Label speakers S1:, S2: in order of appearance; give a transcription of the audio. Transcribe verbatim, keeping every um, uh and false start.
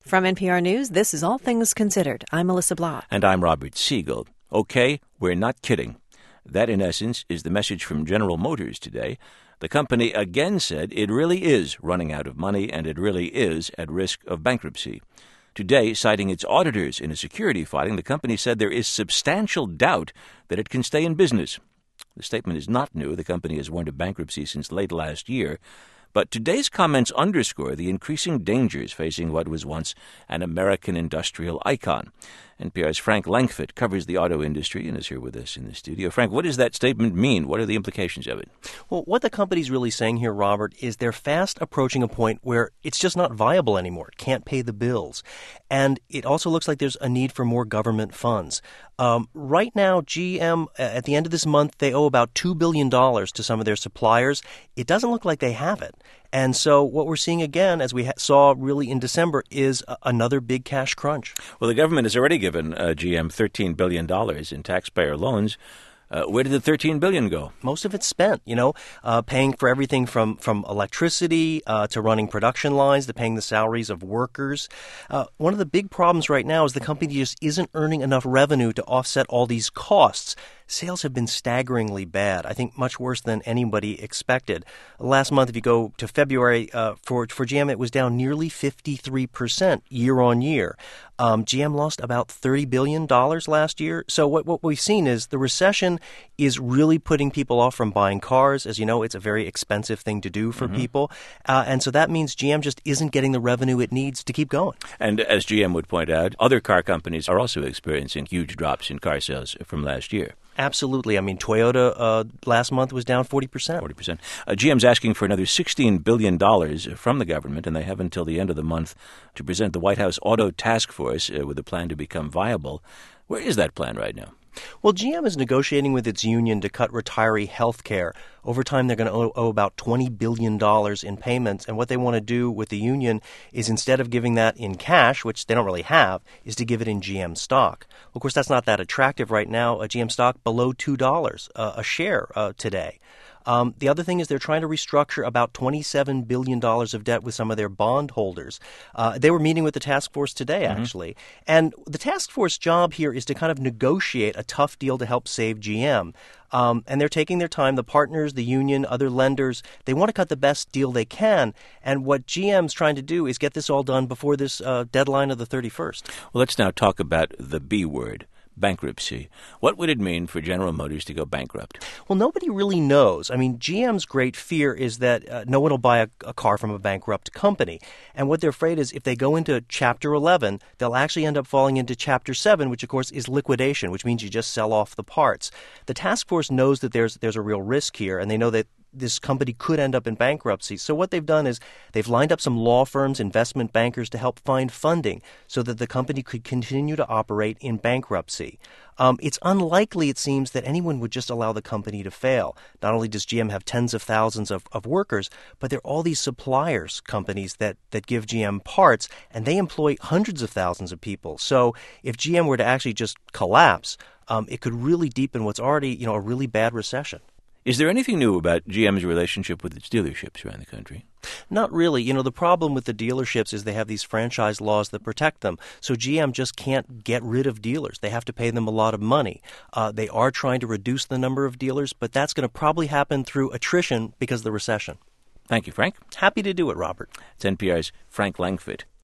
S1: From N P R News, this is All Things Considered. I'm Melissa Blah.
S2: And I'm Robert Siegel. Okay, we're not kidding. That, in essence, is the message from General Motors today. The company again said it really is running out of money and it really is at risk of bankruptcy. Today, citing its auditors in a security filing, the company said there is substantial doubt that it can stay in business. The statement is not new. The company has warned of bankruptcy since late last year. But today's comments underscore the increasing dangers facing what was once an American industrial icon. N P R's Frank Langfitt covers the auto industry and is here with us in the studio. Frank, what does that statement mean? What are the implications of it?
S3: Well, what the company's really saying here, Robert, is they're fast approaching a point where it's just not viable anymore. It can't pay the bills. And it also looks like there's a need for more government funds. Um, right now, G M, at the end of this month, they owe about two billion dollars to some of their suppliers. It doesn't look like they have it. And so what we're seeing again, as we ha- saw really in December, is a- another big cash crunch.
S2: Well, the government has already given uh, G M thirteen billion dollars in taxpayer loans. Uh, where did the thirteen billion dollars go?
S3: Most of it's spent, you know, uh, paying for everything from, from electricity uh, to running production lines to paying the salaries of workers. Uh, one of the big problems right now is the company just isn't earning enough revenue to offset all these costs. Sales have been staggeringly bad, I think much worse than anybody expected. Last month, if you go to February, uh, for, for G M, it was down nearly fifty-three percent year on year. Um, G M lost about thirty billion dollars last year. So what, what we've seen is the recession is really putting people off from buying cars. As you know, it's a very expensive thing to do for mm-hmm. people. Uh, and so that means G M just isn't getting the revenue it needs to keep going.
S2: And as G M would point out, other car companies are also experiencing huge drops in car sales from last year.
S3: Absolutely. I mean, Toyota uh, last month was down forty percent.
S2: forty percent. Uh, G M's asking for another sixteen billion dollars from the government, and they have until the end of the month to present the White House Auto Task Force uh, with a plan to become viable. Where is that plan right now?
S3: Well, G M is negotiating with its union to cut retiree health care. Over time, they're going to owe, owe about twenty billion dollars in payments. And what they want to do with the union is, instead of giving that in cash, which they don't really have, is to give it in G M stock. Of course, that's not that attractive right now. A G M stock below two dollars uh, a share uh, today. Um, the other thing is they're trying to restructure about twenty-seven billion dollars of debt with some of their bondholders. Uh, they were meeting with the task force today, actually. Mm-hmm. And the task force job here is to kind of negotiate a tough deal to help save G M. Um, and they're taking their time. The partners, the union, other lenders, they want to cut the best deal they can. And what G M's trying to do is get this all done before this uh, deadline of the thirty-first.
S2: Well, let's now talk about the B word. Bankruptcy. What would it mean for General Motors to go bankrupt?
S3: Well, nobody really knows. I mean, G M's great fear is that uh, no one will buy a, a car from a bankrupt company. And what they're afraid is if they go into Chapter eleven, they'll actually end up falling into Chapter seven, which, of course, is liquidation, which means you just sell off the parts. The task force knows that there's there's a real risk here, and they know that this company could end up in bankruptcy. So what they've done is they've lined up some law firms, investment bankers to help find funding so that the company could continue to operate in bankruptcy. Um, it's unlikely, it seems, that anyone would just allow the company to fail. Not only does G M have tens of thousands of, of workers, but there are all these suppliers companies that, that give G M parts, and they employ hundreds of thousands of people. So if G M were to actually just collapse, um, it could really deepen what's already, you know, a really bad recession.
S2: Is there anything new about G M's relationship with its dealerships around the country?
S3: Not really. You know, the problem with the dealerships is they have these franchise laws that protect them. So G M just can't get rid of dealers. They have to pay them a lot of money. Uh, they are trying to reduce the number of dealers, but that's going to probably happen through attrition because of the recession.
S2: Thank you, Frank.
S3: Happy to do it, Robert.
S2: It's N P R's Frank Langfitt.